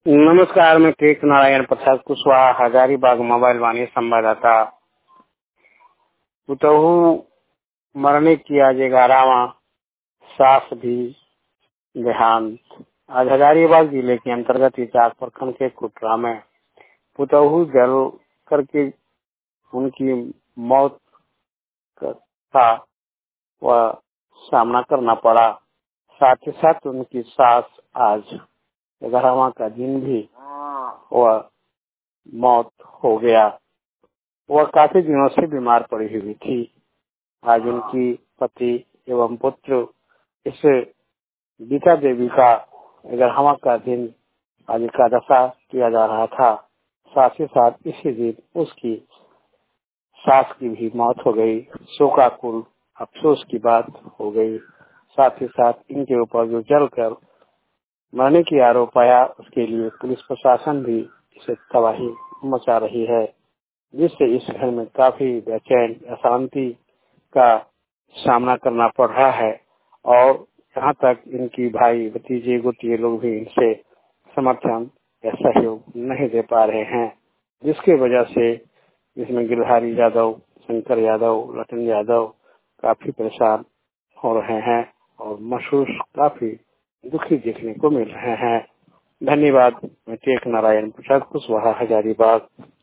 नमस्कार, मैं टेक नारायण प्रसाद कुशवाहा, हजारीबाग मोबाइल वाणी संवाददाता। पुतहु मरने की आज 11वां, सास भी देहांत। आज हजारीबाग जिले के अंतर्गत इचाक प्रखंड के कुटरा में पुतहु जल करके उनकी मौत का वह सामना करना पड़ा। साथ ही साथ उनकी सास आज 11वां का दिन भी वह मौत हो गया। वह काफी दिनों से बीमार पड़ी हुई थी। आज उनकी पति एवं पुत्र इस गीता देवी का 11वां का दिन आज एकादशा किया जा रहा था। साथ ही साथ इसी दिन उसकी सास की भी मौत हो गई। शोकाकुल अफसोस की बात हो गई। साथ ही साथ इनके ऊपर जो जलकर मरने की आरोप आया, उसके लिए पुलिस प्रशासन भी इसे तबाही मचा रही है, जिससे इस घर में काफी बेचैन अशांति का सामना करना पड़ रहा है। और यहाँ तक इनकी भाई भतीजे गोतिये लोग भी इनसे समर्थन या सहयोग नहीं दे पा रहे हैं, जिसकी वजह से इसमें गिरधारी यादव, शंकर यादव, रतन यादव काफी परेशान हो रहे हैं और महसूस काफी दुखी देखने को मिल रहे हैं। धन्यवाद। मैं टेक नारायण प्रसाद कुशवाहा, हजारीबाग।